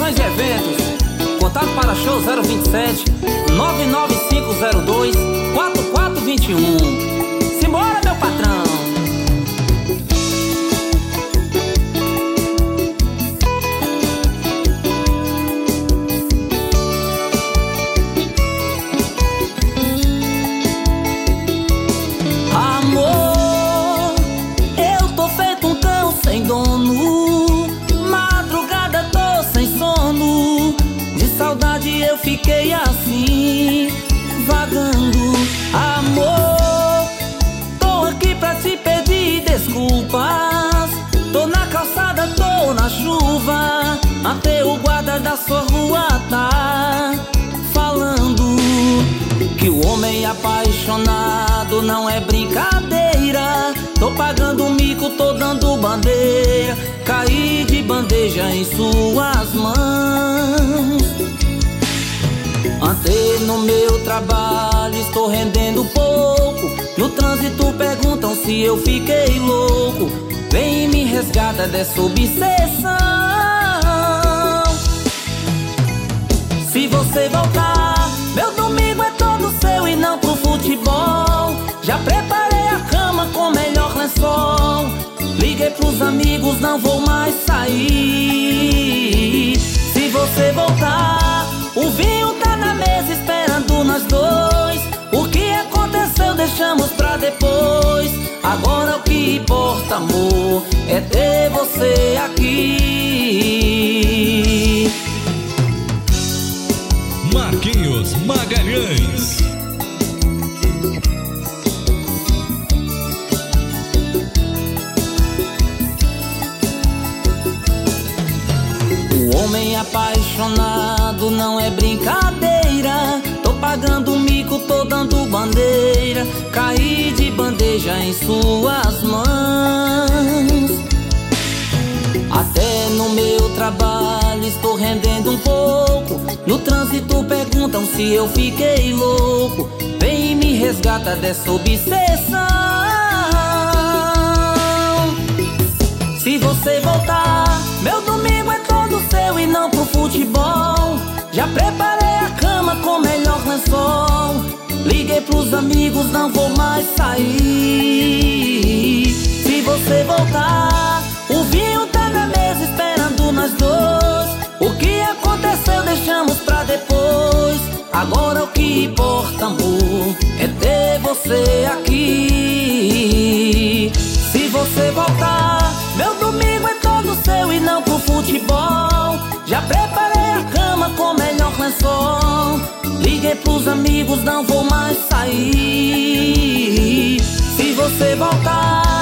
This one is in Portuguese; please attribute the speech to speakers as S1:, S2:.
S1: Produções e eventos. Contato para show 027 99502 4421. Simbora, meu patrão.
S2: Amor, eu tô feito um cão sem dono. Madrugada tô sem sono. De saudade eu fiquei assim, vagando. Amor, tô aqui pra te pedir desculpas. Tô na calçada, tô na chuva. Até o guarda da sua rua tá falando que o homem apaixonado não é brincadeira. Tô pagando mico, tô dando bandeira. Caí de bandeja em suas mãos. Andei no meu trabalho, estou rendendo pouco. No trânsito perguntam se eu fiquei louco. Vem me resgata dessa obsessão. Se você voltar, meu domingo é todo seu e não pro futebol. Já preparei a cama com melhor lençol. Liguei pros amigos, não vou mais sair. Se você voltar, o vinho tá na mesa esperando nós dois. O que aconteceu deixamos pra depois. Agora o que importa, amor, é ter você aqui.
S3: Marquinhos Magalhães.
S2: O homem apaixonado não é brincadeira. Tô pagando mico, tô dando bandeira. Caí de bandeja em suas mãos. Até no meu trabalho estou rendendo um pouco. No trânsito perguntam se eu fiquei louco. Vem me resgata dessa obsessão. Se você voltar, meu domingo é todo seu e não pro futebol. Já preparei a cama com melhor lençol. Liguei pros amigos, não vou mais sair. Se você voltar, o vinho tá na mesa esperando nós dois. O que aconteceu deixamos pra depois. Agora o que importa, amor, é ter você aqui. Se você voltar, meu domingo é todo seu e não pro futebol. Já preparei a cama com melhor lençol. Liguei pros amigos, não vou mais sair. Se você voltar,